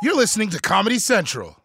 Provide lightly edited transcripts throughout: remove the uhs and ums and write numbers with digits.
You're listening to Comedy Central.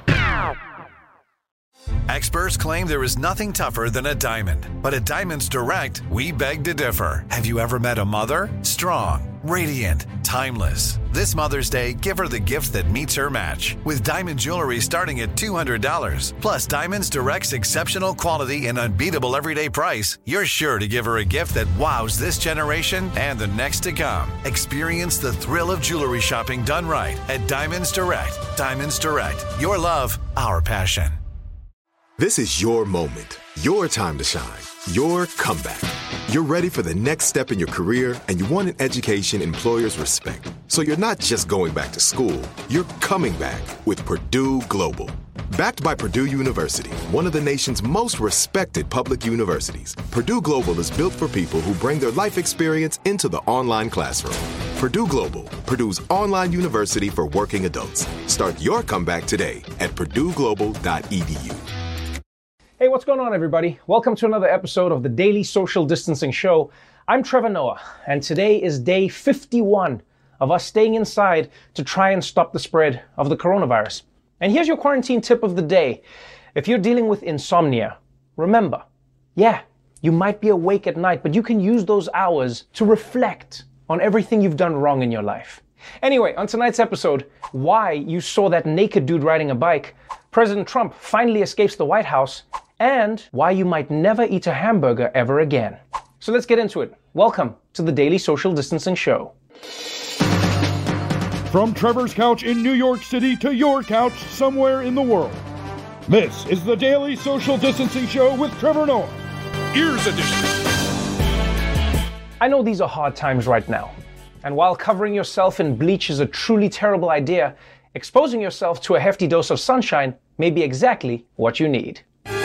Experts claim there is nothing tougher than a diamond. But at Diamonds Direct, we beg to differ. Have you ever met a mother? Strong, radiant, timeless. This Mother's Day, give her the gift that meets her match. With diamond jewelry starting at $200. Plus Diamonds Direct's exceptional quality and unbeatable everyday price, you're sure to give her a gift that wows this generation and the next to come. Experience the thrill of jewelry shopping done right at Diamonds Direct. Diamonds Direct. Your love, our passion. This is your moment, your time to shine, your comeback. You're ready for the next step in your career, and you want an education employers respect. So you're not just going back to school, you're coming back with Purdue Global. Backed by Purdue University, one of the nation's most respected public universities, Purdue Global is built for people who bring their life experience into the online classroom. Purdue Global, Purdue's online university for working adults. Start your comeback today at purdueglobal.edu. Hey, what's going on, everybody? Welcome to another episode of the Daily Social Distancing Show. I'm Trevor Noah, and today is day 51 of us staying inside to try and stop the spread of the coronavirus. And here's your quarantine tip of the day. If you're dealing with insomnia, remember, you might be awake at night, but you can use those hours to reflect on everything you've done wrong in your life. Anyway, on tonight's episode, why you saw that naked dude riding a bike, President Trump finally escapes the White House, and why you might never eat a hamburger ever again. So let's get into it. Welcome to the Daily Social Distancing Show. From Trevor's couch in New York City to your couch somewhere in the world, this is the Daily Social Distancing Show with Trevor Noah, Ears Edition. I know these are hard times right now, and while covering yourself in bleach is a truly terrible idea, exposing yourself to a hefty dose of sunshine may be exactly what you need.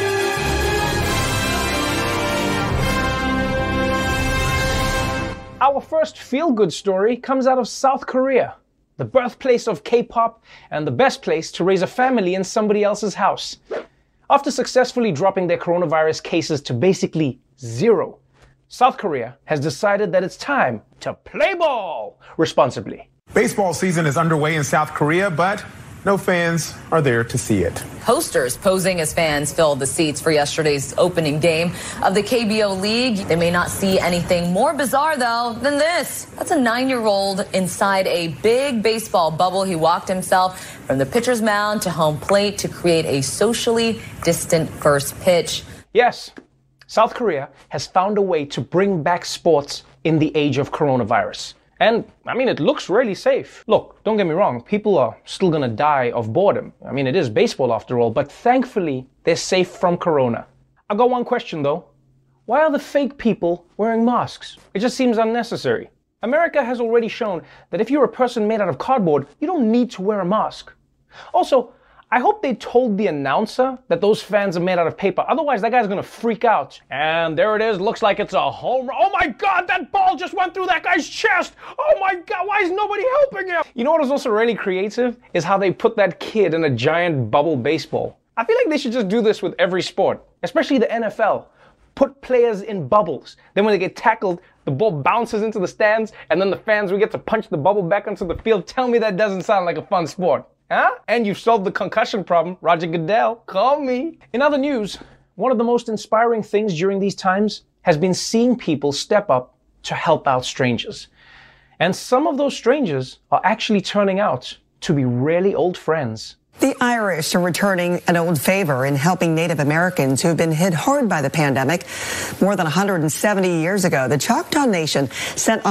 Our first feel-good story comes out of South Korea, the birthplace of K-pop and the best place to raise a family in somebody else's house. After successfully dropping their coronavirus cases to basically zero, South Korea has decided that it's time to play ball responsibly. Baseball season is underway in South Korea, but no fans are there to see it. Posters posing as fans filled the seats for yesterday's opening game of the KBO League. They may not see anything more bizarre, though, than this. That's a 9-year-old inside a big baseball bubble. He walked himself from the pitcher's mound to home plate to create a socially distant first pitch. Yes, South Korea has found a way to bring back sports in the age of coronavirus. And, it looks really safe. Look, don't get me wrong, people are still gonna die of boredom. It is baseball after all, but thankfully, they're safe from corona. I got one question though. Why are the fake people wearing masks? It just seems unnecessary. America has already shown that if you're a person made out of cardboard, you don't need to wear a mask. Also, I hope they told the announcer that those fans are made out of paper. Otherwise, that guy's gonna freak out. And there it is. Looks like it's a home run. Oh my God, that ball just went through that guy's chest. Oh my God, why is nobody helping him? You know what is also really creative? Is how they put that kid in a giant bubble baseball. I feel like they should just do this with every sport, especially the NFL. Put players in bubbles. Then when they get tackled, the ball bounces into the stands, and then the fans, we get to punch the bubble back onto the field. Tell me that doesn't sound like a fun sport. Huh? And you've solved the concussion problem. Roger Goodell, call me. In other news, one of the most inspiring things during these times has been seeing people step up to help out strangers. And some of those strangers are actually turning out to be really old friends. The Irish are returning an old favor in helping Native Americans who have been hit hard by the pandemic. More than 170 years ago, the Choctaw Nation sent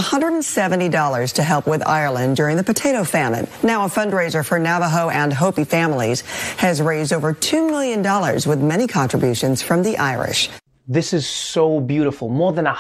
$170 to help with Ireland during the potato famine. Now a fundraiser for Navajo and Hopi families has raised over $2 million with many contributions from the Irish. This is so beautiful. More than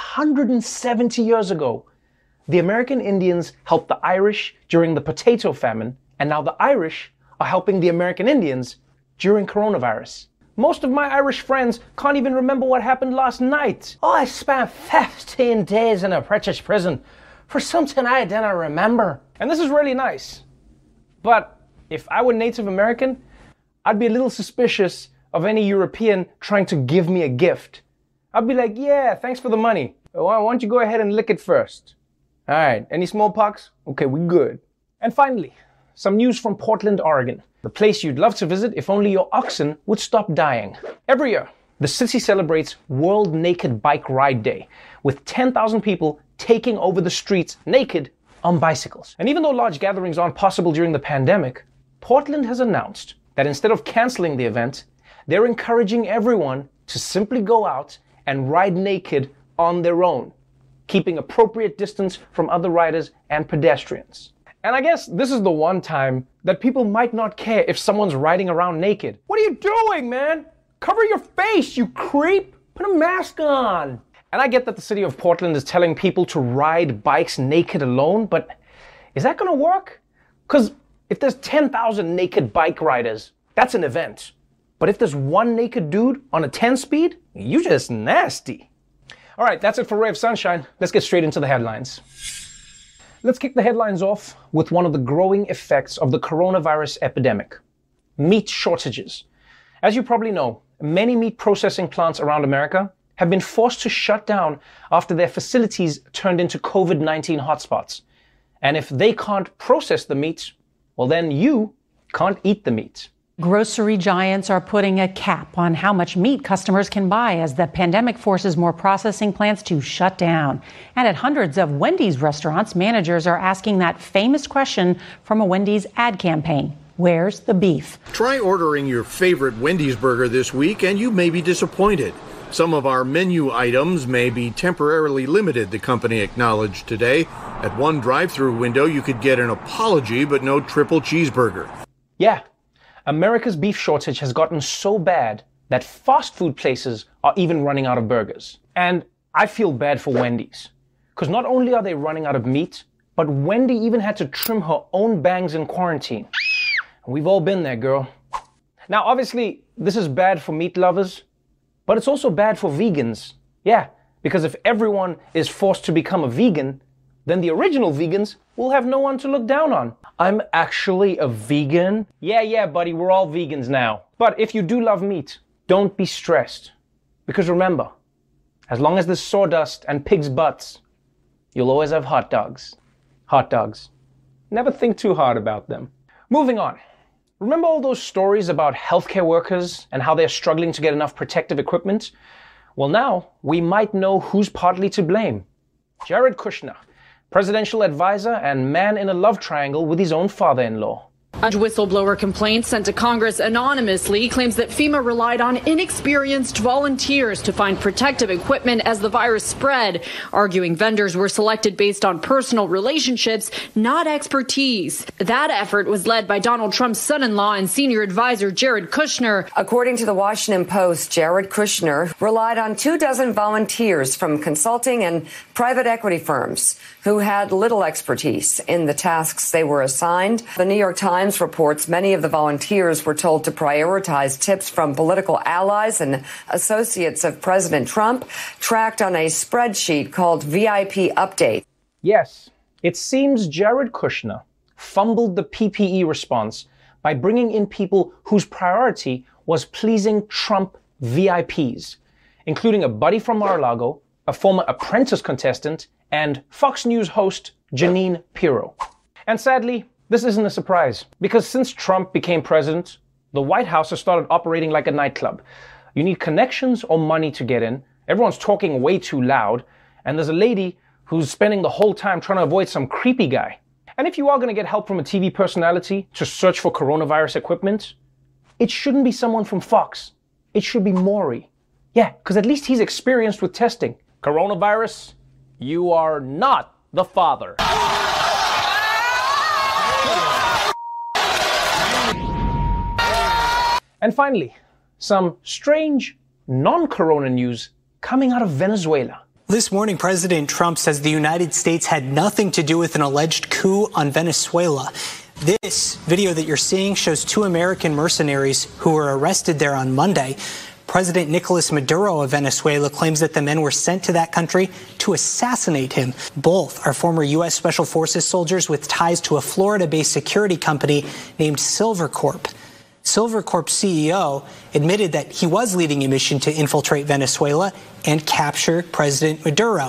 170 years ago, the American Indians helped the Irish during the potato famine, and now the Irish are helping the American Indians during coronavirus. Most of my Irish friends can't even remember what happened last night. Oh, I spent 15 days in a British prison for something I didn't remember. And this is really nice. But if I were Native American, I'd be a little suspicious of any European trying to give me a gift. I'd be like, yeah, thanks for the money. Why don't you go ahead and lick it first? All right, any smallpox? Okay, we good. And finally, some news from Portland, Oregon, the place you'd love to visit if only your oxen would stop dying. Every year, the city celebrates World Naked Bike Ride Day, with 10,000 people taking over the streets naked on bicycles. And even though large gatherings aren't possible during the pandemic, Portland has announced that instead of canceling the event, they're encouraging everyone to simply go out and ride naked on their own, keeping appropriate distance from other riders and pedestrians. And I guess this is the one time that people might not care if someone's riding around naked. What are you doing, man? Cover your face, you creep! Put a mask on! And I get that the city of Portland is telling people to ride bikes naked alone, but is that gonna work? Because if there's 10,000 naked bike riders, that's an event. But if there's one naked dude on a 10-speed, you just nasty. All right, that's it for Ray of Sunshine. Let's get straight into the headlines. Let's kick the headlines off with one of the growing effects of the coronavirus epidemic: meat shortages. As you probably know, many meat processing plants around America have been forced to shut down after their facilities turned into COVID-19 hotspots. And if they can't process the meat, well, then you can't eat the meat. Grocery giants are putting a cap on how much meat customers can buy as the pandemic forces more processing plants to shut down. And at hundreds of Wendy's restaurants, managers are asking that famous question from a Wendy's ad campaign: where's the beef? Try ordering your favorite Wendy's burger this week and you may be disappointed. Some of our menu items may be temporarily limited, the company acknowledged today. At one drive-thru window, you could get an apology but no triple cheeseburger. Yeah. America's beef shortage has gotten so bad that fast food places are even running out of burgers. And I feel bad for Wendy's, because not only are they running out of meat, but Wendy even had to trim her own bangs in quarantine. We've all been there, girl. Now, obviously, this is bad for meat lovers, but it's also bad for vegans. Yeah, because if everyone is forced to become a vegan, then the original vegans will have no one to look down on. I'm actually a vegan? Yeah, buddy, we're all vegans now. But if you do love meat, don't be stressed. Because remember, as long as there's sawdust and pigs' butts, you'll always have hot dogs. Hot dogs. Never think too hard about them. Moving on. Remember all those stories about healthcare workers and how they're struggling to get enough protective equipment? Well, now we might know who's partly to blame. Jared Kushner, presidential advisor and man in a love triangle with his own father-in-law. A whistleblower complaint sent to Congress anonymously claims that FEMA relied on inexperienced volunteers to find protective equipment as the virus spread, arguing vendors were selected based on personal relationships, not expertise. That effort was led by Donald Trump's son-in-law and senior advisor Jared Kushner. According to the Washington Post, Jared Kushner relied on 24 volunteers from consulting and private equity firms who had little expertise in the tasks they were assigned. The New York Times reports many of the volunteers were told to prioritize tips from political allies and associates of President Trump, tracked on a spreadsheet called VIP Update. Yes, it seems Jared Kushner fumbled the PPE response by bringing in people whose priority was pleasing Trump VIPs, including a buddy from Mar-a-Lago, a former Apprentice contestant, and Fox News host Jeanine Pirro. And sadly, this isn't a surprise, because since Trump became president, the White House has started operating like a nightclub. You need connections or money to get in, everyone's talking way too loud, and there's a lady who's spending the whole time trying to avoid some creepy guy. And if you are going to get help from a TV personality to search for coronavirus equipment, it shouldn't be someone from Fox. It should be Maury. Yeah, because at least he's experienced with testing. Coronavirus, you are not the father. And finally, some strange non-corona news coming out of Venezuela. This morning, President Trump says the United States had nothing to do with an alleged coup on Venezuela. This video that you're seeing shows 2 American mercenaries who were arrested there on Monday. President Nicolas Maduro of Venezuela claims that the men were sent to that country to assassinate him. Both are former U.S. Special Forces soldiers with ties to a Florida-based security company named Silvercorp. Silvercorp's CEO admitted that he was leading a mission to infiltrate Venezuela and capture President Maduro.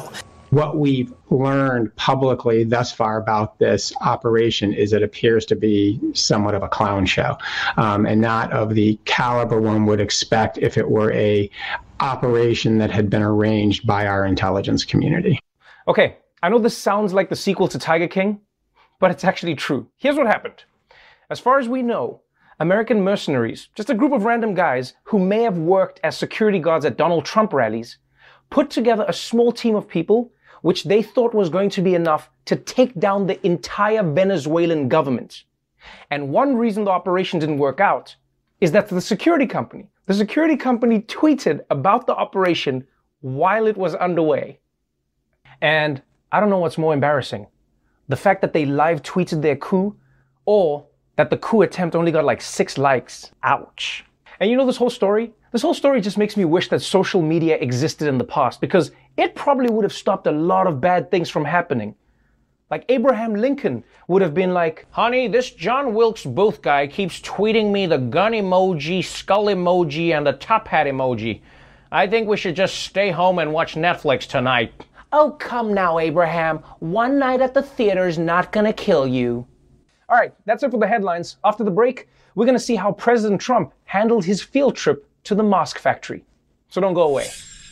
What we've learned publicly thus far about this operation is it appears to be somewhat of a clown show, and not of the caliber one would expect if it were a operation that had been arranged by our intelligence community. Okay, I know this sounds like the sequel to Tiger King, but it's actually true. Here's what happened. As far as we know, American mercenaries, just a group of random guys who may have worked as security guards at Donald Trump rallies, put together a small team of people which they thought was going to be enough to take down the entire Venezuelan government. And one reason the operation didn't work out is that the security company tweeted about the operation while it was underway. And I don't know what's more embarrassing, the fact that they live tweeted their coup, or that the coup attempt only got like 6 likes. Ouch. And you know this whole story? This whole story just makes me wish that social media existed in the past, because it probably would have stopped a lot of bad things from happening. Like Abraham Lincoln would have been like, honey, this John Wilkes Booth guy keeps tweeting me the gun emoji, skull emoji, and the top hat emoji. I think we should just stay home and watch Netflix tonight. Oh, come now, Abraham. One night at the theater's not gonna kill you. All right, that's it for the headlines. After the break, we're gonna see how President Trump handled his field trip to the mask factory. So don't go away.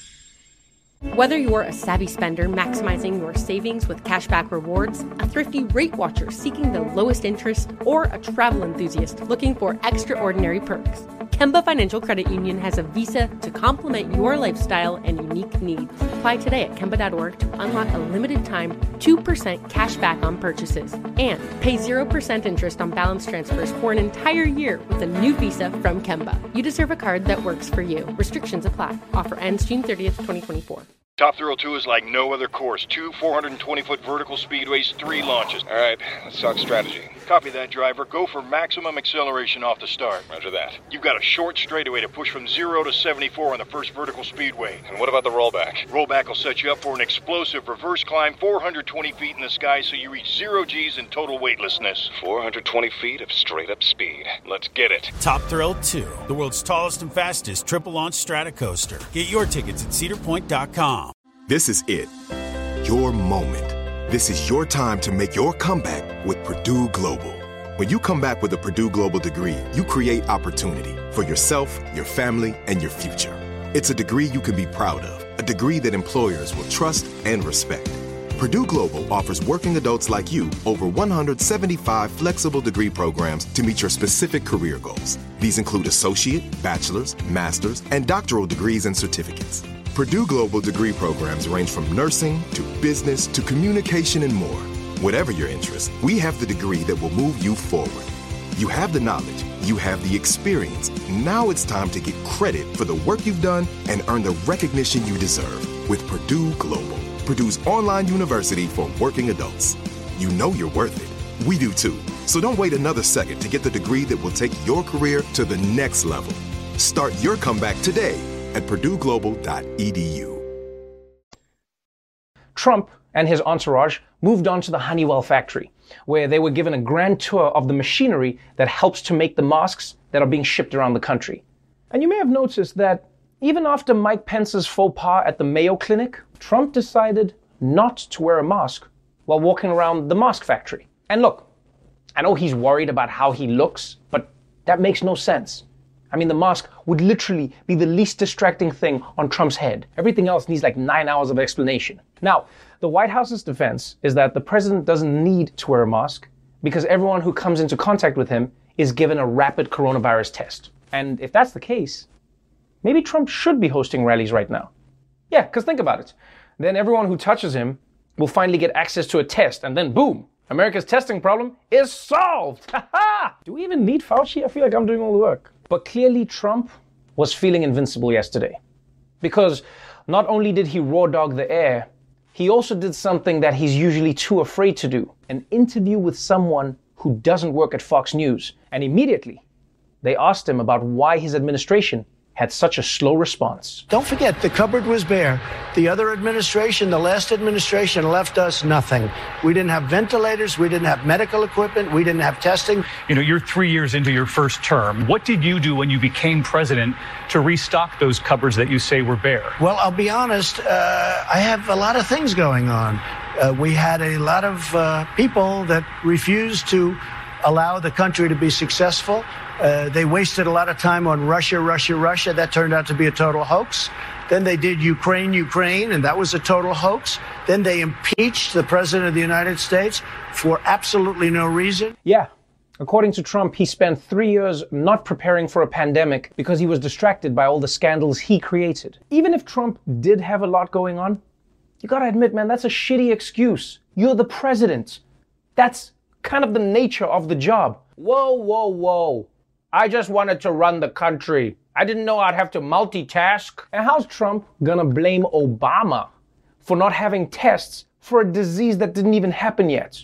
Whether you're a savvy spender maximizing your savings with cashback rewards, a thrifty rate watcher seeking the lowest interest, or a travel enthusiast looking for extraordinary perks, Kemba Financial Credit Union has a visa to complement your lifestyle and unique needs. Apply today at Kemba.org to unlock a limited time 2% cash back on purchases and pay 0% interest on balance transfers for an entire year with a new visa from Kemba. You deserve a card that works for you. Restrictions apply. Offer ends June 30th, 2024. Top Thrill 2 is like no other course. 2 420-foot vertical speedways, 3 launches. All right, let's talk strategy. Copy that, driver. Go for maximum acceleration off the start. Roger that. You've got a short straightaway to push from 0 to 74 on the first vertical speedway. And what about the rollback? Rollback will set you up for an explosive reverse climb 420 feet in the sky so you reach 0 G's in total weightlessness. 420 feet of straight-up speed. Let's get it. Top Thrill 2, the world's tallest and fastest triple-launch stratocoaster. Get your tickets at cedarpoint.com. This is it. Your moment. This is your time to make your comeback with Purdue Global. When you come back with a Purdue Global degree, you create opportunity for yourself, your family, and your future. It's a degree you can be proud of, a degree that employers will trust and respect. Purdue Global offers working adults like you over 175 flexible degree programs to meet your specific career goals. These include associate, bachelor's, master's, and doctoral degrees and certificates. Purdue Global degree programs range from nursing to business to communication and more. Whatever your interest, we have the degree that will move you forward. You have the knowledge, you have the experience. Now it's time to get credit for the work you've done and earn the recognition you deserve with Purdue Global, Purdue's online university for working adults. You know you're worth it. We do too. So don't wait another second to get the degree that will take your career to the next level. Start your comeback today at purdueglobal.edu. Trump and his entourage moved on to the Honeywell factory, where they were given a grand tour of the machinery that helps to make the masks that are being shipped around the country. And you may have noticed that even after Mike Pence's faux pas at the Mayo Clinic, Trump decided not to wear a mask while walking around the mask factory. And look, I know he's worried about how he looks, but that makes no sense. I mean, the mask would literally be the least distracting thing on Trump's head. Everything else needs like 9 hours of explanation. Now, the White House's defense is that the president doesn't need to wear a mask because everyone who comes into contact with him is given a rapid coronavirus test. And if that's the case, maybe Trump should be hosting rallies right now. Yeah, because think about it. Then everyone who touches him will finally get access to a test, and then boom, America's testing problem is solved. Do we even need Fauci? I feel like I'm doing all the work. But clearly Trump was feeling invincible yesterday, because not only did he raw dog the air, he also did something that he's usually too afraid to do, an interview with someone who doesn't work at Fox News. And immediately they asked him about why his administration had such a slow response. Don't forget, the cupboard was bare. The other administration, the last administration, left us nothing. We didn't have ventilators. We didn't have medical equipment. We didn't have testing. You know, you're 3 years into your first term. What did you do when you became president to restock those cupboards that you say were bare? Well, I'll be honest, I have a lot of things going on. We had a lot of people that refused to allow the country to be successful. They wasted a lot of time on Russia. That turned out to be a total hoax. Then they did Ukraine, and that was a total hoax. Then they impeached the president of the United States for absolutely no reason. Yeah. According to Trump, he spent 3 years not preparing for a pandemic because he was distracted by all the scandals he created. Even if Trump did have a lot going on, you gotta admit, man, that's a shitty excuse. You're the president. That's kind of the nature of the job. Whoa. I just wanted to run the country. I didn't know I'd have to multitask. And how's Trump gonna blame Obama for not having tests for a disease that didn't even happen yet?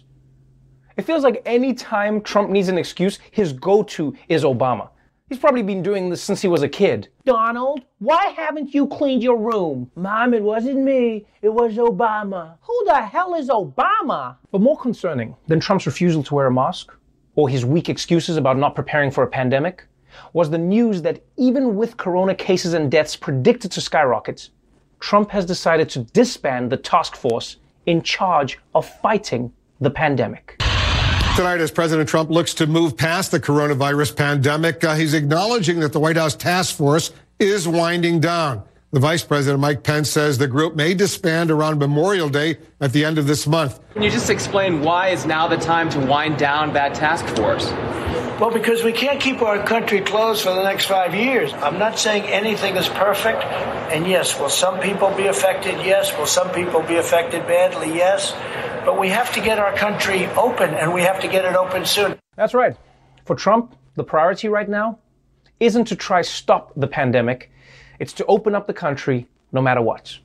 It feels like any time Trump needs an excuse, his go-to is Obama. He's probably been doing this since he was a kid. Donald, why haven't you cleaned your room? Mom, it wasn't me. It was Obama. Who the hell is Obama? But more concerning than Trump's refusal to wear a mask, or his weak excuses about not preparing for a pandemic, was the news that even with corona cases and deaths predicted to skyrocket, Trump has decided to disband the task force in charge of fighting the pandemic. Tonight, as President Trump looks to move past the coronavirus pandemic, he's acknowledging that the White House task force is winding down. The Vice President, Mike Pence, says the group may disband around Memorial Day at the end of this month. Can you just explain why is now the time to wind down that task force? Well, because we can't keep our country closed for the next 5 years. I'm not saying anything is perfect. And yes, will some people be affected? Yes. Will some people be affected badly? Yes. But we have to get our country open, and we have to get it open soon. That's right. For Trump, the priority right now isn't to try stop the pandemic. It's to open up the country no matter what.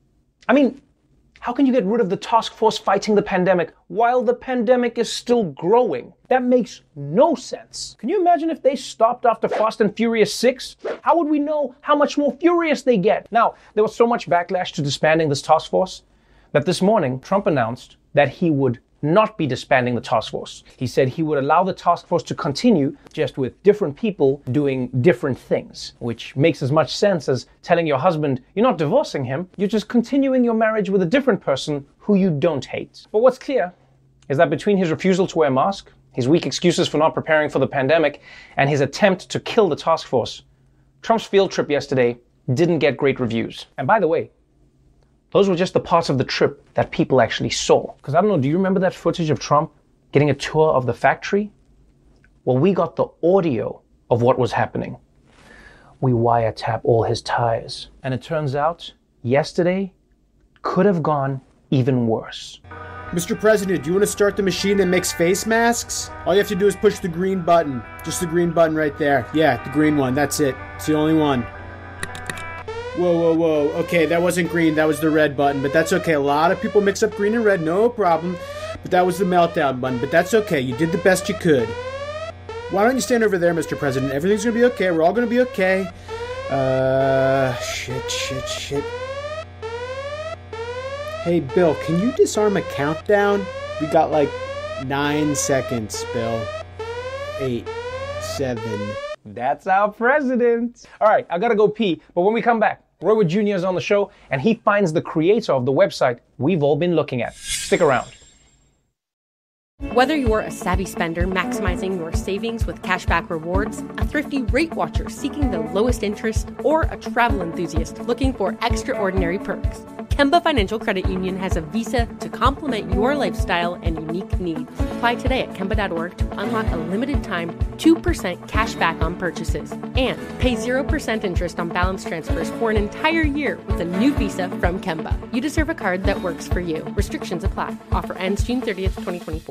I mean, how can you get rid of the task force fighting the pandemic while the pandemic is still growing? That makes no sense. Can you imagine if they stopped after Fast and Furious 6? How would we know how much more furious they get? Now, there was so much backlash to disbanding this task force that this morning Trump announced that he would not be disbanding the task force. He said he would allow the task force to continue, just with different people doing different things, which makes as much sense as telling your husband you're not divorcing him, you're just continuing your marriage with a different person who you don't hate. But what's clear is that between his refusal to wear a mask, his weak excuses for not preparing for the pandemic, and his attempt to kill the task force, Trump's field trip yesterday didn't get great reviews. And by the way, those were just the parts of the trip that people actually saw. Because I don't know, do you remember that footage of Trump getting a tour of the factory? Well, we got the audio of what was happening. We wiretap all his tires. And it turns out, yesterday could have gone even worse. Mr. President, do you want to start the machine that makes face masks? All you have to do is push the green button. Just the green button right there. Yeah, the green one. That's it. It's the only one. Whoa. Okay, that wasn't green. That was the red button, but that's okay. A lot of people mix up green and red. No problem. But that was the meltdown button, but that's okay. You did the best you could. Why don't you stand over there, Mr. President? Everything's going to be okay. We're all going to be okay. Shit. Hey, Bill, can you disarm a countdown? We got like 9 seconds, Bill. 8, 7. That's our president. All right, I gotta go pee, but when we come back, Roy Wood Jr. is on the show, and he finds the creator of the website we've all been looking at. Stick around. Whether you're a savvy spender maximizing your savings with cashback rewards, a thrifty rate watcher seeking the lowest interest, or a travel enthusiast looking for extraordinary perks, Kemba Financial Credit Union has a visa to complement your lifestyle and unique needs. Apply today at Kemba.org to unlock a limited time 2% cash back on purchases and pay 0% interest on balance transfers for an entire year with a new visa from Kemba. You deserve a card that works for you. Restrictions apply. Offer ends June 30th, 2024.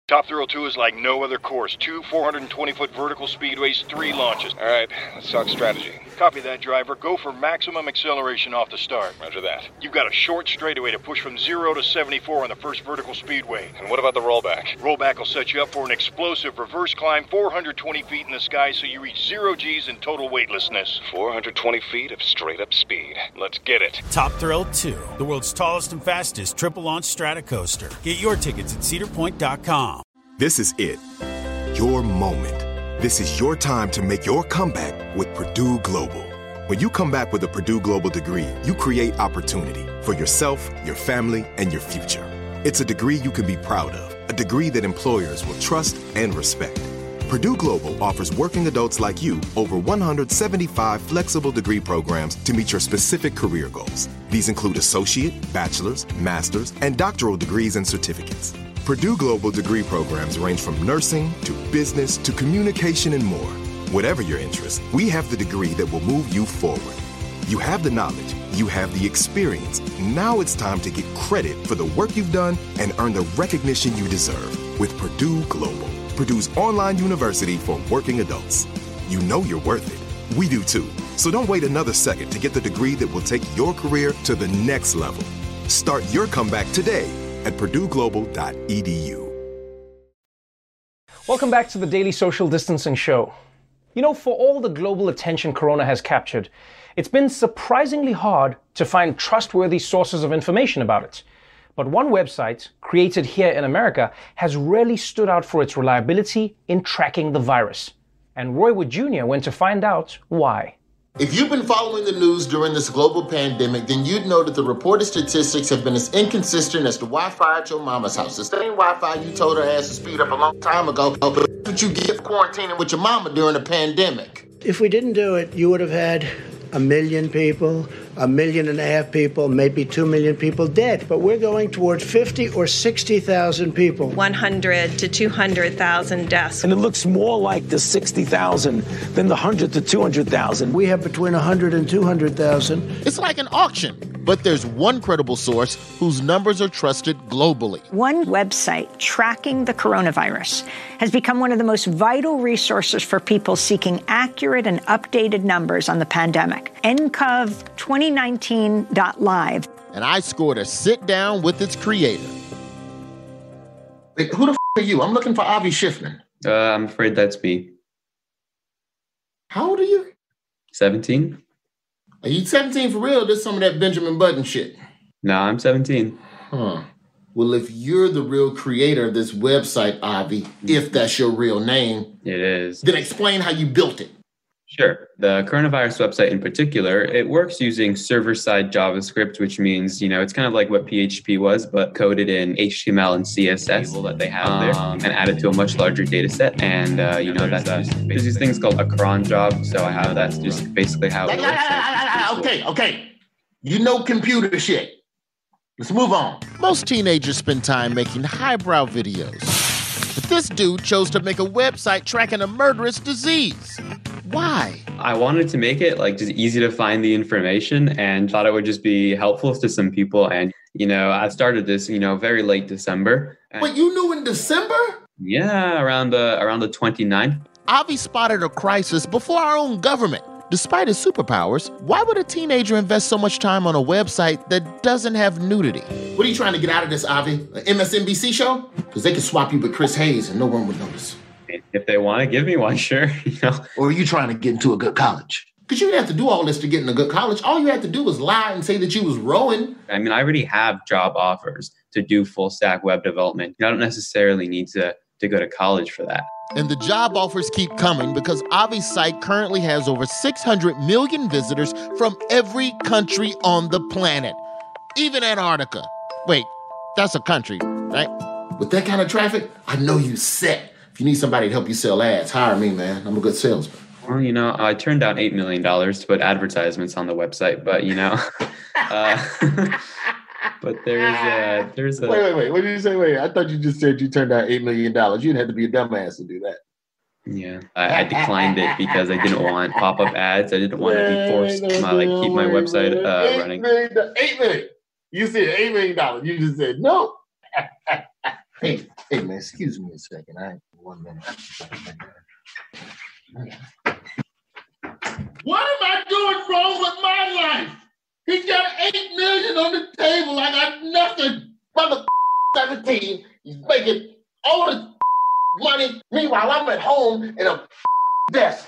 Top Thrill 2 is like no other course. 2 420-foot vertical speedways, 3 launches. All right, let's talk strategy. Copy that, driver. Go for maximum acceleration off the start. Roger that. You've got a short straightaway to push from 0 to 74 on the first vertical speedway. And what about the rollback? Rollback will set you up for an explosive reverse climb 420 feet in the sky so you reach 0 G's in total weightlessness. 420 feet of straight-up speed. Let's get it. Top Thrill 2, the world's tallest and fastest triple-launch Stratocoaster. Get your tickets at cedarpoint.com. This is it. Your moment. This is your time to make your comeback with Purdue Global. When you come back with a Purdue Global degree, you create opportunity for yourself, your family, and your future. It's a degree you can be proud of, a degree that employers will trust and respect. Purdue Global offers working adults like you over 175 flexible degree programs to meet your specific career goals. These include associate, bachelor's, master's, and doctoral degrees and certificates. Purdue Global degree programs range from nursing to business to communication and more. Whatever your interest, we have the degree that will move you forward. You have the knowledge, you have the experience. Now it's time to get credit for the work you've done and earn the recognition you deserve with Purdue Global, Purdue's online university for working adults. You know you're worth it. We do too. So don't wait another second to get the degree that will take your career to the next level. Start your comeback today at purdueglobal.edu. Welcome back to the Daily Social Distancing Show. You know, for all the global attention Corona has captured, it's been surprisingly hard to find trustworthy sources of information about it. But one website, created here in America, has really stood out for its reliability in tracking the virus. And Roy Wood Jr. went to find out why. If you've been following the news during this global pandemic, then you'd know that the reported statistics have been as inconsistent as the Wi-Fi at your mama's house. The same Wi-Fi you told her ass to speed up a long time ago, but that's what you get quarantining with your mama during a pandemic. If we didn't do it, you would have had 1 million people, 1.5 million people, maybe 2 million people dead. But we're going towards 50 or 60,000 people. 100 to 200,000 deaths. And it looks more like the 60,000 than the 100 to 200,000. We have between 100 and 200,000. It's like an auction, but there's one credible source whose numbers are trusted globally. One website tracking the coronavirus has become one of the most vital resources for people seeking accurate and updated numbers on the pandemic. NCOV 2019.live. And I scored a sit down with its creator. Wait, who the are you? I'm looking for Avi Schiffman. I'm afraid that's me. How old are you? 17. Are you 17 for real? This is some of that Benjamin Button shit. No, I'm 17. Huh. Well, if you're the real creator of this website, Avi, if that's your real name, it is, then explain how you built it. Sure. The coronavirus website in particular, it works using server-side JavaScript, which means, it's kind of like what PHP was, but coded in HTML and CSS that they have there and added to a much larger data set. And, there's these things called a cron job. So I have that's just basically how it works. Okay. You know computer shit. Let's move on. Most teenagers spend time making highbrow videos. But this dude chose to make a website tracking a murderous disease. Why? I wanted to make it just easy to find the information and thought it would just be helpful to some people. And, I started this, very late December. But you knew in December? Yeah, around the 29th. Avi spotted a crisis before our own government. Despite his superpowers, why would a teenager invest so much time on a website that doesn't have nudity? What are you trying to get out of this, Avi? An MSNBC show? Because they could swap you with Chris Hayes and no one would notice. If they want to give me one, sure. Or are you trying to get into a good college? Because you didn't have to do all this to get in a good college. All you had to do was lie and say that you was rowing. I already have job offers to do full stack web development. I don't necessarily need to go to college for that. And the job offers keep coming because Avi's site currently has over 600 million visitors from every country on the planet, even Antarctica. Wait, that's a country, right? With that kind of traffic, I know you set. If you need somebody to help you sell ads, hire me, man. I'm a good salesman. Well, I turned down $8 million to put advertisements on the website, but, but there's a... Wait. What did you say? Wait, I thought you just said you turned down $8 million. You didn't have to be a dumbass to do that. Yeah, I declined it because I didn't want pop-up ads. I didn't want to be forced to keep my website running. $8 million. You said $8 million. You just said no. Hey, man, excuse me a second. I ain't 1 minute. What am I doing wrong with my life? He got $8 million on the table. I got nothing. Brother 17. He's making all the money. Meanwhile, I'm at home in a desk.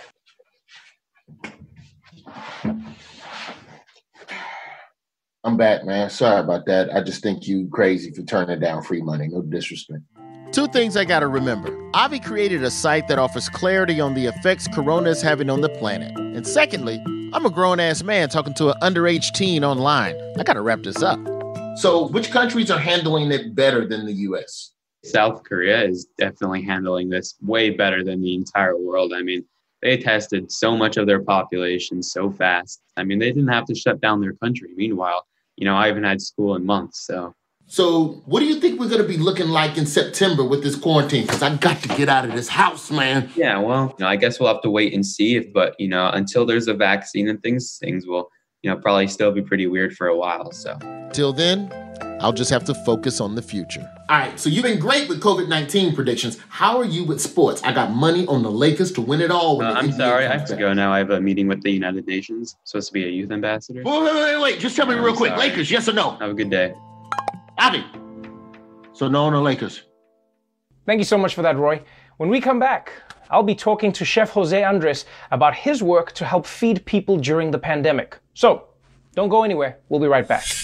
I'm back, man. Sorry about that. I just think you crazy for turning down free money. No disrespect. Two things I gotta remember. Avi created a site that offers clarity on the effects Corona is having on the planet. And secondly, I'm a grown-ass man talking to an underage teen online. I gotta wrap this up. So which countries are handling it better than the U.S.? South Korea is definitely handling this way better than the entire world. I mean, they tested so much of their population so fast. I mean, they didn't have to shut down their country. Meanwhile, I haven't had school in months, So what do you think we're going to be looking like in September with this quarantine? Because I got to get out of this house, man. Yeah, well, I guess we'll have to wait and see. But until there's a vaccine and things will, probably still be pretty weird for a while. So till then, I'll just have to focus on the future. All right, so you've been great with COVID-19 predictions. How are you with sports? I got money on the Lakers to win it all. I'm sorry, I have to go now. I have a meeting with the United Nations. I'm supposed to be a youth ambassador. Wait. Just tell me real quick. Sorry. Lakers, yes or no? Have a good day. Avi. So no on the Lakers. Thank you so much for that, Roy. When we come back, I'll be talking to Chef Jose Andres about his work to help feed people during the pandemic. So don't go anywhere. We'll be right back.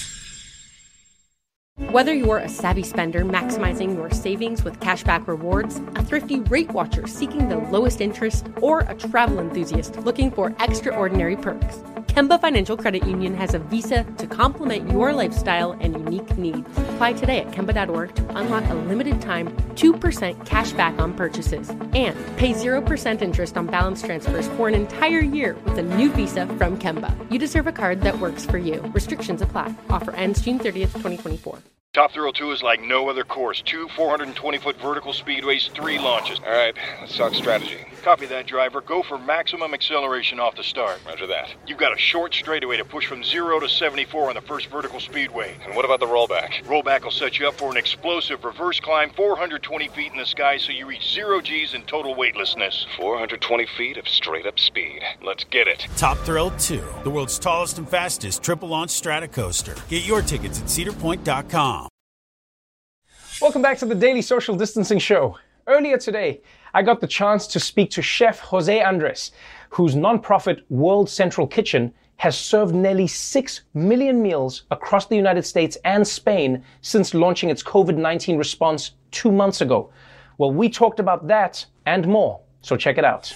Whether you're a savvy spender maximizing your savings with cashback rewards, a thrifty rate watcher seeking the lowest interest, or a travel enthusiast looking for extraordinary perks, Kemba Financial Credit Union has a visa to complement your lifestyle and unique needs. Apply today at Kemba.org to unlock a limited time 2% cash back on purchases and pay 0% interest on balance transfers for an entire year with a new visa from Kemba. You deserve a card that works for you. Restrictions apply. Offer ends June 30th, 2024. Top Thrill 2 is like no other course. 2 420-foot vertical speedways, 3 launches. All right, let's talk strategy. Copy that, driver. Go for maximum acceleration off the start. Roger that. You've got a short straightaway to push from 0 to 74 on the first vertical speedway. And what about the rollback? Rollback will set you up for an explosive reverse climb 420 feet in the sky so you reach 0 G's in total weightlessness. 420 feet of straight-up speed. Let's get it. Top Thrill 2, the world's tallest and fastest triple-launch Stratocoaster. Get your tickets at cedarpoint.com. Welcome back to the Daily Social Distancing Show. Earlier today, I got the chance to speak to Chef Jose Andres, whose nonprofit World Central Kitchen has served nearly 6 million meals across the United States and Spain since launching its COVID-19 response 2 months ago. Well, we talked about that and more, so check it out.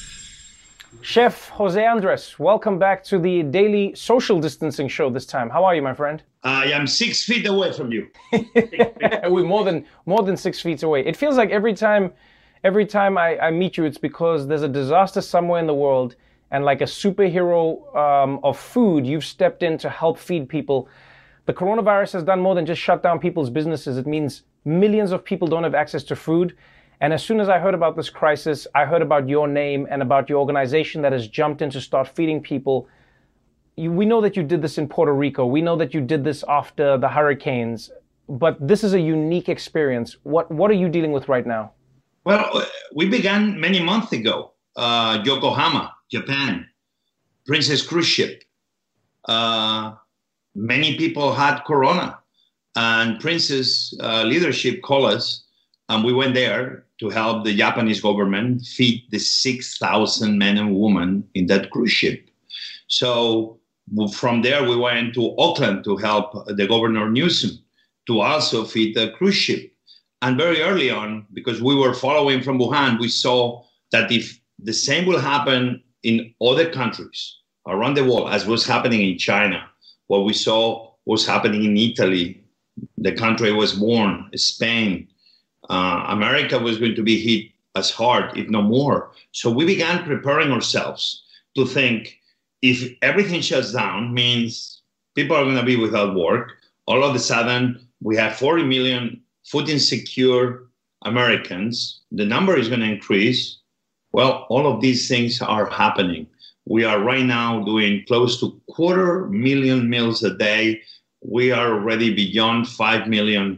Chef Jose Andres, welcome back to the Daily Social Distancing Show this time. How are you, my friend? I am 6 feet away from you. We're more than 6 feet away. It feels like every time I meet you, it's because there's a disaster somewhere in the world, and like a superhero of food, you've stepped in to help feed people. The coronavirus has done more than just shut down people's businesses. It means millions of people don't have access to food. And as soon as I heard about this crisis, I heard about your name and about your organization that has jumped in to start feeding people. We know that you did this in Puerto Rico. We know that you did this after the hurricanes. But this is a unique experience. What are you dealing with right now? Well, we began many months ago. Yokohama, Japan, Princess cruise ship. Many people had corona. And Princess leadership called us. And we went there to help the Japanese government feed the 6,000 men and women in that cruise ship. So from there, we went to Auckland to help the Governor Newsom to also feed the cruise ship. And very early on, because we were following from Wuhan, we saw that if the same will happen in other countries around the world, as was happening in China, what we saw was happening in Italy, the country I was born, Spain, America was going to be hit as hard, if no more. So we began preparing ourselves to think if everything shuts down, means people are going to be without work. All of a sudden, we have 40 million food insecure Americans. The number is going to increase. Well, all of these things are happening. We are right now doing close to 250,000 meals a day. We are already beyond 5 million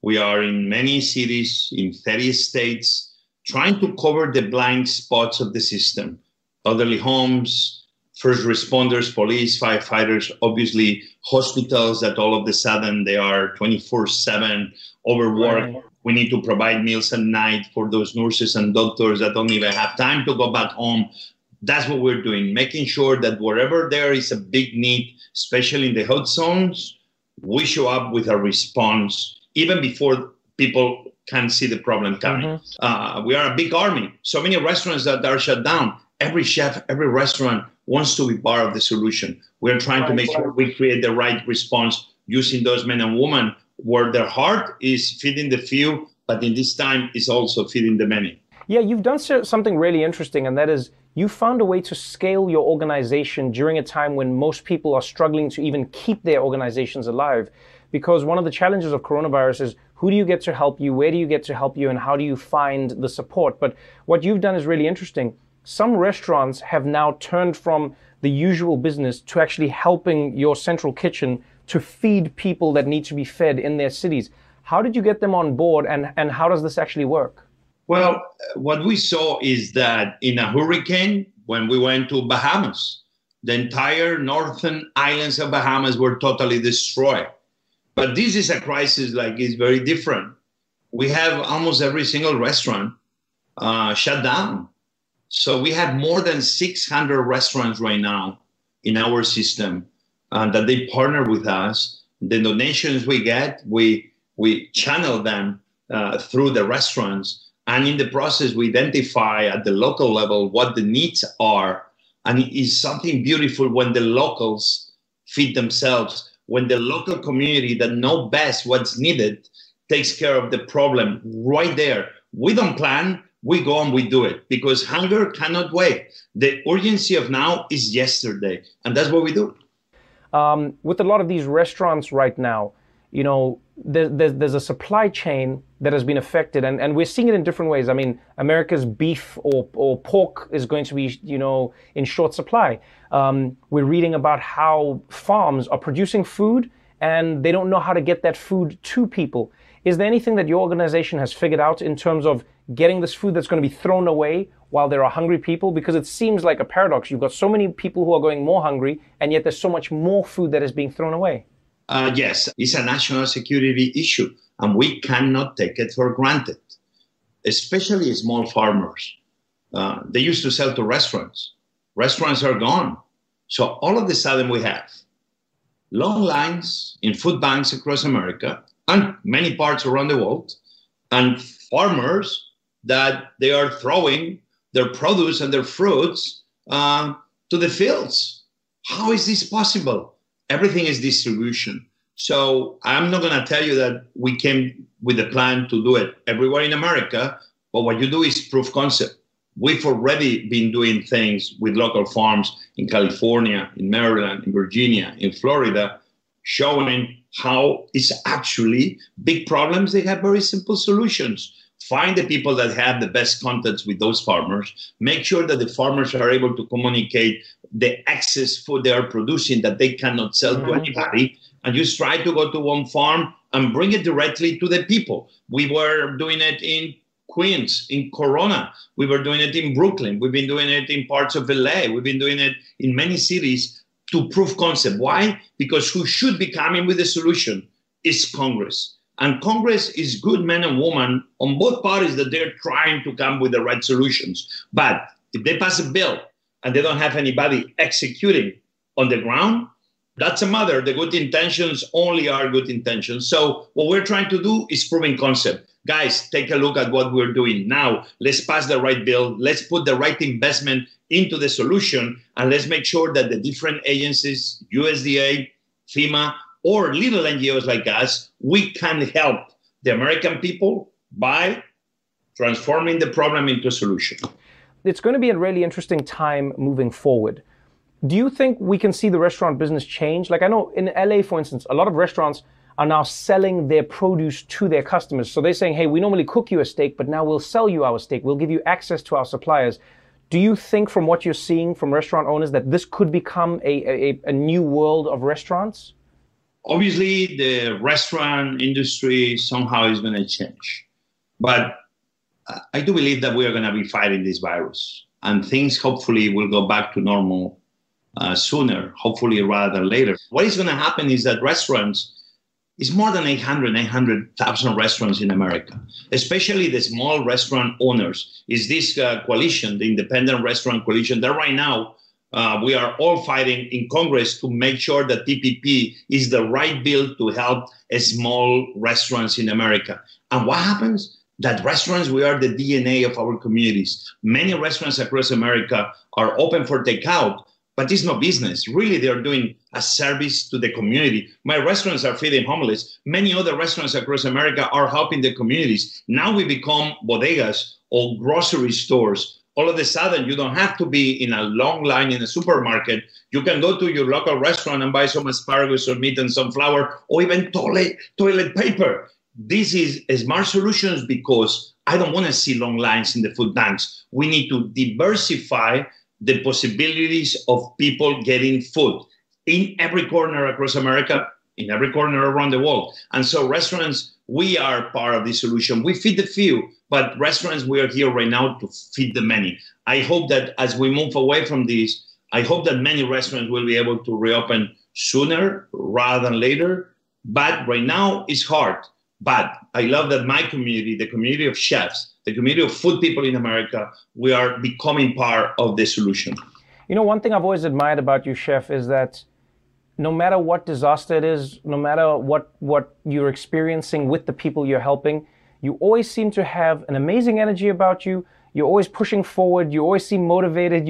We are in many cities, in 30 states, trying to cover the blind spots of the system. Elderly homes, first responders, police, firefighters, obviously hospitals that all of a sudden they are 24/7 overworked. Right. We need to provide meals at night for those nurses and doctors that don't even have time to go back home. That's what we're doing, making sure that wherever there is a big need, especially in the hot zones, we show up with a response even before people can see the problem coming. We are a big army. So many restaurants that are shut down. Every chef, every restaurant wants to be part of the solution. We're trying to make sure we create the right response using those men and women where their heart is feeding the few, but in this time is also feeding the many. Yeah, you've done something really interesting, and that is you found a way to scale your organization during a time when most people are struggling to even keep their organizations alive. Because one of the challenges of coronavirus is who do you get to help you, where do you get to help you, and how do you find the support? But what you've done is really interesting. Some restaurants have now turned from the usual business to actually helping your central kitchen to feed people that need to be fed in their cities. How did you get them on board, and how does this actually work? Well, what we saw is that in a hurricane, when we went to Bahamas, the entire northern islands of Bahamas were totally destroyed. But this is a crisis like it's very different. We have almost every single restaurant shut down. So we have more than 600 restaurants right now in our system that they partner with us. The donations we get, we channel them through the restaurants. And in the process, we identify at the local level what the needs are. And it is something beautiful when the locals feed themselves, when the local community that know best what's needed takes care of the problem right there. We don't plan, we go and we do it because hunger cannot wait. The urgency of now is yesterday, and that's what we do. With a lot of these restaurants right now, you know, there's a supply chain that has been affected, and we're seeing it in different ways. I mean, America's beef or pork is going to be, you know, in short supply. We're reading about how farms are producing food and they don't know how to get that food to people. Is there anything that your organization has figured out in terms of getting this food that's going to be thrown away while there are hungry people? Because it seems like a paradox. You've got so many people who are going more hungry, and yet there's so much more food that is being thrown away. Yes, it's a national security issue, and we cannot take it for granted, especially small farmers. They used to sell to restaurants. Restaurants are gone. So all of a sudden we have long lines in food banks across America and many parts around the world, and farmers that they are throwing their produce and their fruits to the fields. How is this possible? Everything is distribution. So I'm not going to tell you that we came with a plan to do it everywhere in America, but what you do is proof concept. We've already been doing things with local farms in California, in Maryland, in Virginia, in Florida, showing how it's actually big problems. They have very simple solutions. Find the people that have the best contacts with those farmers. Make sure that the farmers are able to communicate the excess food they are producing that they cannot sell to anybody. And just try to go to one farm and bring it directly to the people. We were doing it in Queens, in Corona. We were doing it in Brooklyn. We've been doing it in parts of LA. We've been doing it in many cities to prove concept. Why? Because who should be coming with the solution is Congress. And Congress is good men and women on both parties that they're trying to come with the right solutions. But if they pass a bill and they don't have anybody executing on the ground, that's a matter. The good intentions only are good intentions. So what we're trying to do is proving concept. Guys, take a look at what we're doing now. Let's pass the right bill. Let's put the right investment into the solution. And let's make sure that the different agencies, USDA, FEMA, or little NGOs like us, we can help the American people by transforming the problem into a solution. It's going to be a really interesting time moving forward. Do you think we can see the restaurant business change? Like I know in LA, for instance, a lot of restaurants are now selling their produce to their customers. So they're saying, hey, we normally cook you a steak, but now we'll sell you our steak. We'll give you access to our suppliers. Do you think from what you're seeing from restaurant owners that this could become a new world of restaurants? Obviously, the restaurant industry somehow is going to change. But I do believe that we are going to be fighting this virus. And things hopefully will go back to normal sooner, hopefully rather than later. What is going to happen is that restaurants, it's more than 800,000 restaurants in America, especially the small restaurant owners. Is this coalition, the Independent Restaurant Coalition, that right now we are all fighting in Congress to make sure that PPP is the right bill to help small restaurants in America. And what happens? That restaurants, we are the DNA of our communities. Many restaurants across America are open for takeout, but it's no business. Really, they're doing a service to the community. My restaurants are feeding homeless. Many other restaurants across America are helping the communities. Now we become bodegas or grocery stores. All of a sudden, you don't have to be in a long line in a supermarket. You can go to your local restaurant and buy some asparagus or meat and some flour or even toilet paper. This is smart solutions because I don't want to see long lines in the food banks. We need to diversify the possibilities of people getting food in every corner across America, in every corner around the world. And so restaurants, we are part of the solution. We feed the few, but restaurants, we are here right now to feed the many. I hope that as we move away from this, I hope that many restaurants will be able to reopen sooner rather than later. But right now it's hard. But I love that my community, the community of chefs, the community of food people in America, we are becoming part of the solution. You know, one thing I've always admired about you, Chef, is that no matter what disaster it is, no matter what you're experiencing with the people you're helping, you always seem to have an amazing energy about you. You're always pushing forward. You always seem motivated.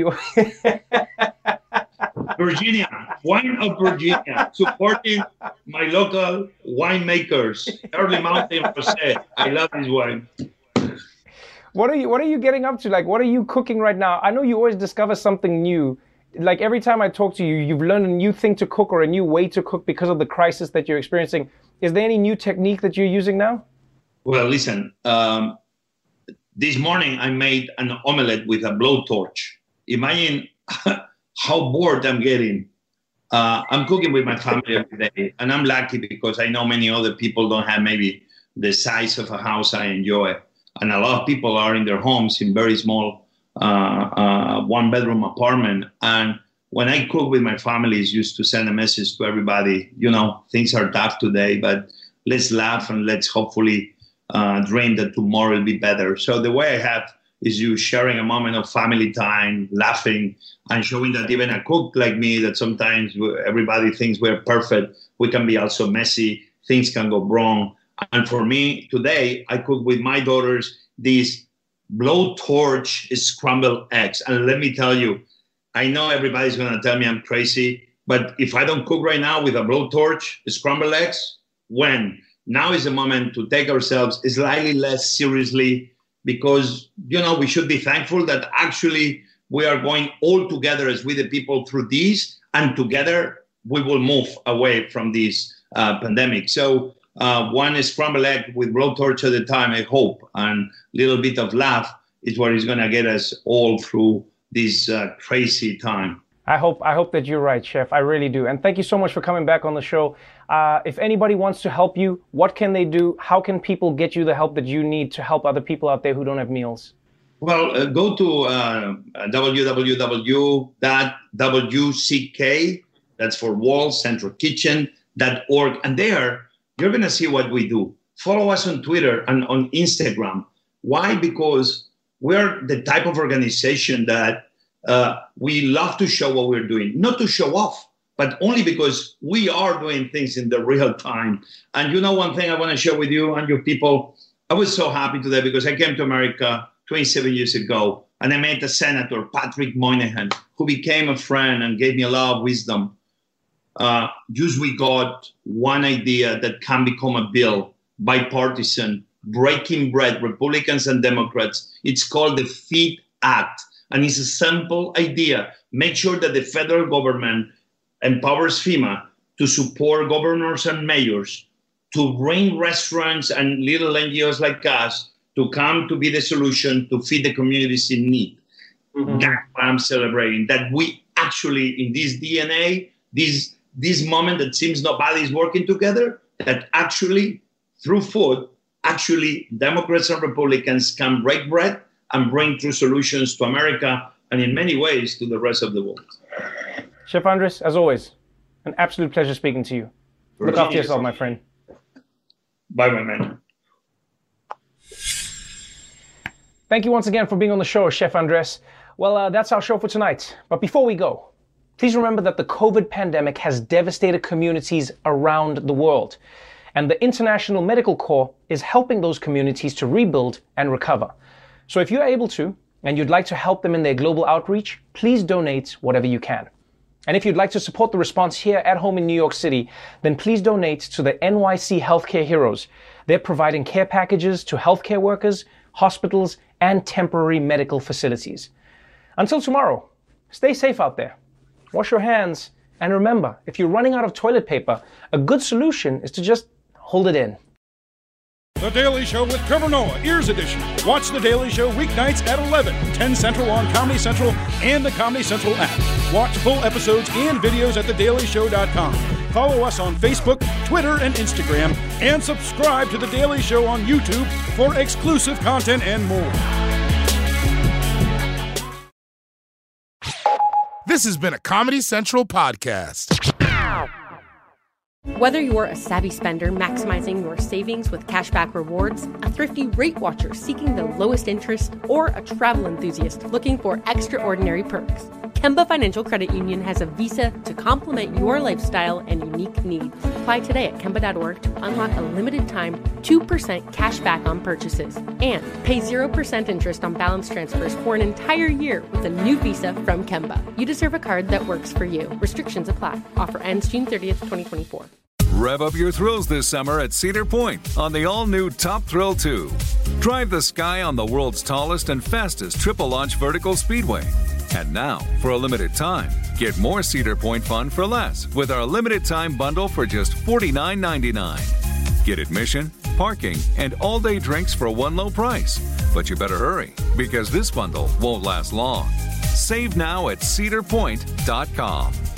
Virginia, wine of Virginia, supporting my local winemakers. Early Mountain Rosé. I love this wine. What are you getting up to? Like, what are you cooking right now? I know you always discover something new. Like every time I talk to you, you've learned a new thing to cook or a new way to cook because of the crisis that you're experiencing. Is there any new technique that you're using now? Well, listen, this morning I made an omelette with a blowtorch. Imagine how bored I'm getting. I'm cooking with my family every day, and I'm lucky because I know many other people don't have maybe the size of a house I enjoy. And a lot of people are in their homes in very small one-bedroom apartment. And when I cook with my family, it's used to send a message to everybody, you know, things are tough today, but let's laugh and let's hopefully dream that tomorrow will be better. So the way I have is you sharing a moment of family time, laughing, and showing that even a cook like me, that sometimes everybody thinks we're perfect, we can be also messy, things can go wrong. And for me, today, I cook with my daughters these blowtorch scrambled eggs. And let me tell you, I know everybody's going to tell me I'm crazy, but if I don't cook right now with a blowtorch scrambled eggs, when? Now is the moment to take ourselves slightly less seriously, because, you know, we should be thankful that actually we are going all together as we the people through this, and together we will move away from this pandemic. So one scrambled egg with blowtorch at a time, I hope, and a little bit of laugh is what is going to get us all through this crazy time. I hope that you're right, Chef. I really do. And thank you so much for coming back on the show. If anybody wants to help you, what can they do? How can people get you the help that you need to help other people out there who don't have meals? Well, go to www.WCK, that's for World Central Kitchen.org. And there, you're going to see what we do. Follow us on Twitter and on Instagram. Why? Because we're the type of organization that we love to show what we're doing, not to show off, but only because we are doing things in the real time. And you know, one thing I want to share with you and your people, I was so happy today because I came to America 27 years ago and I met a Senator, Patrick Moynihan, who became a friend and gave me a lot of wisdom. Just we got one idea that can become a bill, bipartisan, breaking bread, Republicans and Democrats. It's called the FEED Act. And it's a simple idea. Make sure that the federal government empowers FEMA to support governors and mayors to bring restaurants and little NGOs like us to come to be the solution to feed the communities in need. Mm-hmm. That's what I'm celebrating, that we actually, in this DNA, this this moment that seems nobody's working together, that actually, through food, actually Democrats and Republicans can break bread and bring true solutions to America and in many ways to the rest of the world. Chef Andres, as always, an absolute pleasure speaking to you. Look after yourself, my friend. Bye, my man. Thank you once again for being on the show, Chef Andres. Well, that's our show for tonight. But before we go, please remember that the COVID pandemic has devastated communities around the world. And the International Medical Corps is helping those communities to rebuild and recover. So if you're able to, and you'd like to help them in their global outreach, please donate whatever you can. And if you'd like to support the response here at home in New York City, then please donate to the NYC Healthcare Heroes. They're providing care packages to healthcare workers, hospitals, and temporary medical facilities. Until tomorrow, stay safe out there. Wash your hands. And remember, if you're running out of toilet paper, a good solution is to just hold it in. The Daily Show with Trevor Noah, Ears Edition. Watch The Daily Show weeknights at 11, 10 Central on Comedy Central and the Comedy Central app. Watch full episodes and videos at thedailyshow.com. Follow us on Facebook, Twitter, and Instagram, and subscribe to The Daily Show on YouTube for exclusive content and more. This has been a Comedy Central podcast. Whether you're a savvy spender maximizing your savings with cashback rewards, a thrifty rate watcher seeking the lowest interest, or a travel enthusiast looking for extraordinary perks, Kemba Financial Credit Union has a visa to complement your lifestyle and unique needs. Apply today at Kemba.org to unlock a limited time 2% cash back on purchases and pay 0% interest on balance transfers for an entire year with a new visa from Kemba. You deserve a card that works for you. Restrictions apply. Offer ends June 30th, 2024. Rev up your thrills this summer at Cedar Point on the all-new Top Thrill 2. Drive the sky on the world's tallest and fastest triple-launch vertical speedway. And now, for a limited time, get more Cedar Point fun for less with our limited-time bundle for just $49.99. Get admission, parking, and all-day drinks for one low price. But you better hurry, because this bundle won't last long. Save now at cedarpoint.com.